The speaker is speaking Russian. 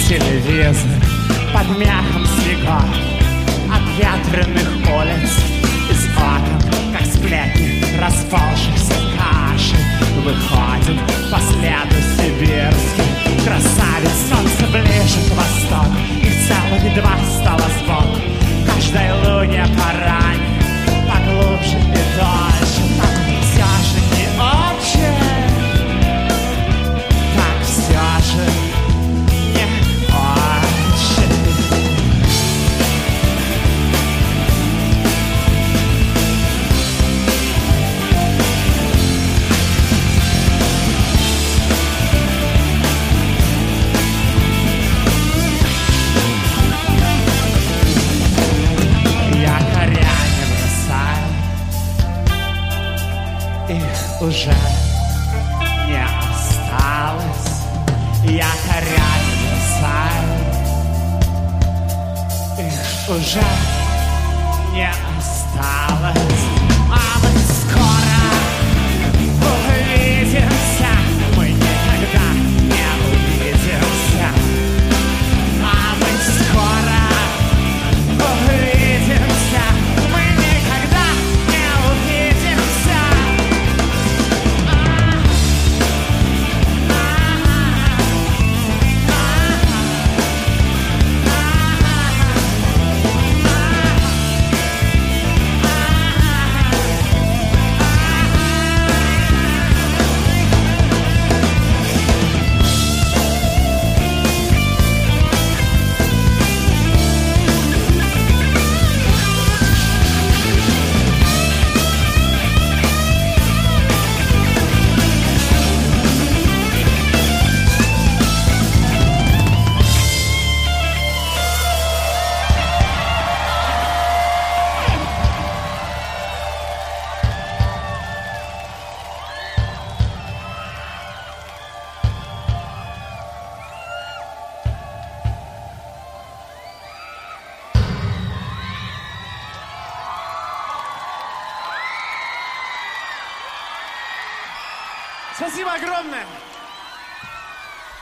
телевизор под мягким снегом от ветреных улиц из окон, как сплетни расползшихся кашей, выходит по следу сибирским красавец. Солнце ближе к востоку, их целых два стало сбоку. Каждой луне поранее, поглубже и дольше. Так все же не очень, так все же не очень. Якоря не бросаю, их уже не осталось. Якоря не бросаю, их уже не осталось. А мы скоро увидимся, мы никогда не увидимся. А мы скоро увидимся, мы никогда не увидимся. Спасибо огромное!